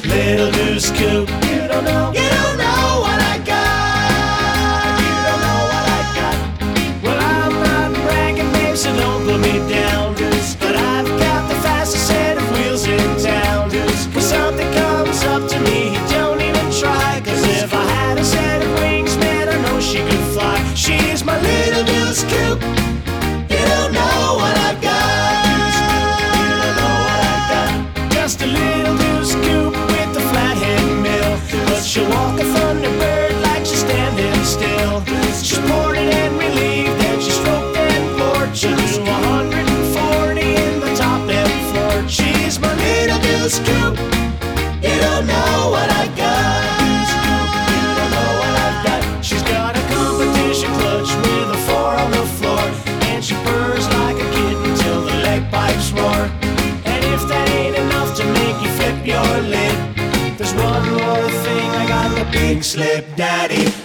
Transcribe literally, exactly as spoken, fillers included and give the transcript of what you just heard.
Little Goose Coop. You don't know, you don't know what I got. You don't know what I got. Well, I'm not bragging, babe, so don't put me down. But I've got the fastest set of wheels in town. When something comes up to me, don't even try. Cause if I had a set of wings, man, I know she could fly. She's my Little Goose Coop. You don't know what I've got. You don't know what I've got. Just a little goose coop with a flathead mill. But she'll walk a thunderbird like she's standing still. She's ported and relieved and she's stroked and floored. She'll do a hundred and forty in the top end floor. She's my Little Goose Coop. You don't know what I got. You don't know what I've got. She's got a competition clutch with a four on the floor. And she purrs like a kitten till the leg pipes roar. And if that ain't enough to make you flip your lid, there's one more thing, I got the big slip daddy.